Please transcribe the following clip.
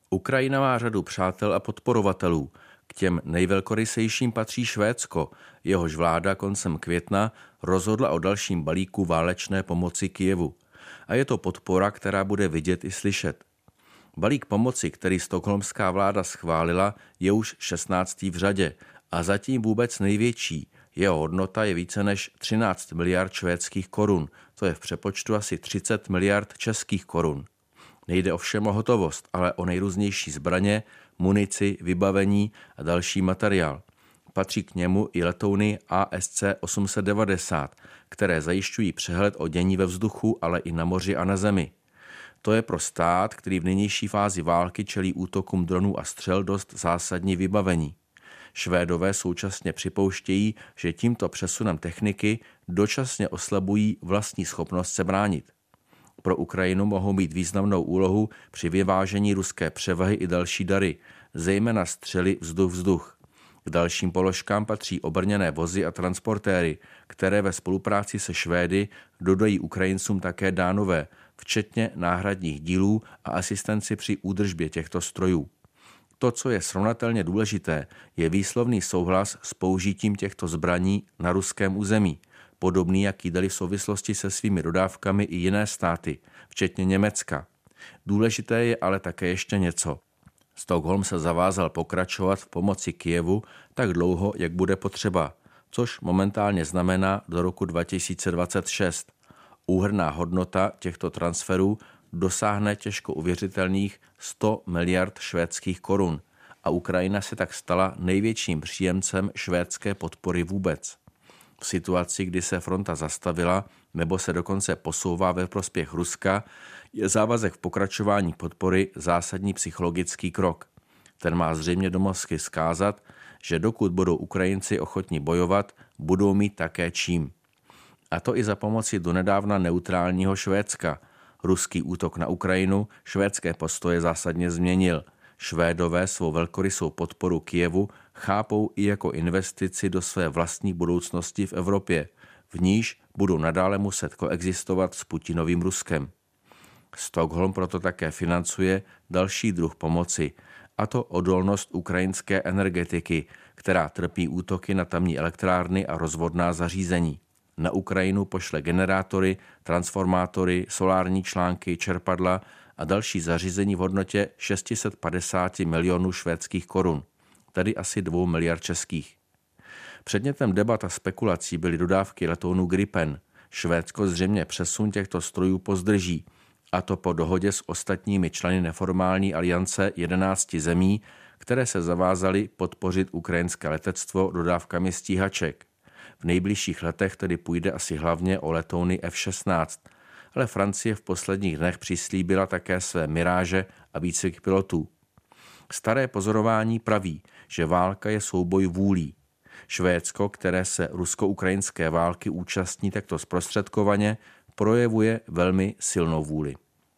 Ukrajina má řadu přátel a podporovatelů. K těm nejvelkorysejším patří Švédsko, jehož vláda koncem května rozhodla o dalším balíku válečné pomoci Kyjevu. A je to podpora, která bude vidět i slyšet. Balík pomoci, který stockholmská vláda schválila, je už 16. v řadě a zatím vůbec největší. Jeho hodnota je více než 13 miliard švédských korun, to je v přepočtu asi 30 miliard českých korun. Nejde ovšem o hotovost, ale o nejrůznější zbraně, munici, vybavení a další materiál. Patří k němu i letouny ASC-890, které zajišťují přehled o dění ve vzduchu, ale i na moři a na zemi. To je pro stát, který v nynější fázi války čelí útokům dronů a střel, dost zásadní vybavení. Švédové současně připouštějí, že tímto přesunem techniky dočasně oslabují vlastní schopnost se bránit. Pro Ukrajinu mohou mít významnou úlohu při vyvážení ruské převahy i další dary, zejména střely vzduch-vzduch. K dalším položkám patří obrněné vozy a transportéry, které ve spolupráci se Švédy dodají Ukrajincům také Dánové, včetně náhradních dílů a asistenci při údržbě těchto strojů. To, co je srovnatelně důležité, je výslovný souhlas s použitím těchto zbraní na ruském území, podobný, jaký dali v souvislosti se svými dodávkami i jiné státy, včetně Německa. Důležité je ale také ještě něco. Stockholm se zavázal pokračovat v pomoci Kyjevu tak dlouho, jak bude potřeba, což momentálně znamená do roku 2026. Úhrnná hodnota těchto transferů dosáhne těžko uvěřitelných 100 miliard švédských korun a Ukrajina se tak stala největším příjemcem švédské podpory vůbec. V situaci, kdy se fronta zastavila nebo se dokonce posouvá ve prospěch Ruska, je závazek v pokračování podpory zásadní psychologický krok. Ten má zřejmě do Moskvy vzkázat, že dokud budou Ukrajinci ochotni bojovat, budou mít také čím. A to i za pomoci donedávna neutrálního Švédska. Ruský útok na Ukrajinu švédské postoje zásadně změnil. Švédové svou velkorysou podporu Kyjevu chápou i jako investici do své vlastní budoucnosti v Evropě, v níž budou nadále muset koexistovat s Putinovým Ruskem. Stockholm proto také financuje další druh pomoci, a to odolnost ukrajinské energetiky, která trpí útoky na tamní elektrárny a rozvodná zařízení. Na Ukrajinu pošle generátory, transformátory, solární články, čerpadla a další zařízení v hodnotě 650 milionů švédských korun, tedy asi 2 miliard českých. Předmětem debat a spekulací byly dodávky letounů Gripen. Švédsko zřejmě přesun těchto strojů pozdrží, a to po dohodě s ostatními členy neformální aliance 11 zemí, které se zavázaly podpořit ukrajinské letectvo dodávkami stíhaček. V nejbližších letech tedy půjde asi hlavně o letouny F-16, ale Francie v posledních dnech přislíbila také své miráže a výcvik pilotů. Staré pozorování praví, že válka je souboj vůlí. Švédsko, které se rusko-ukrajinské války účastní takto zprostředkovaně, projevuje velmi silnou vůli.